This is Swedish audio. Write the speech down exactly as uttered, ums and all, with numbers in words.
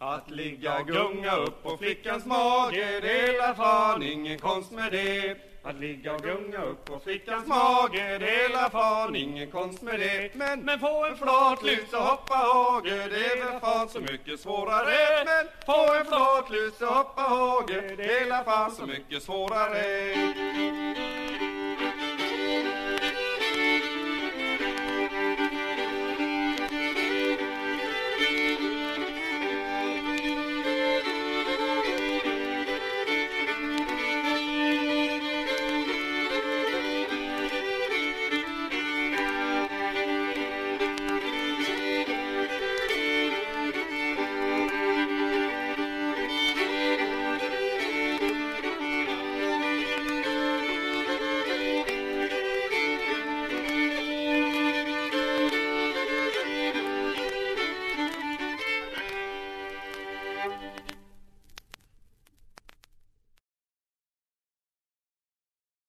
Att ligga och gunga upp på flickans mage, det är fan ingen konst med det. Att ligga och gunga upp på flickans mage, det är fan ingen konst med det. Men, men få en flatlus och hoppa hage, det är väl fan så mycket svårare. Men få en flatlus och hoppa hage, det är fan så mycket svårare.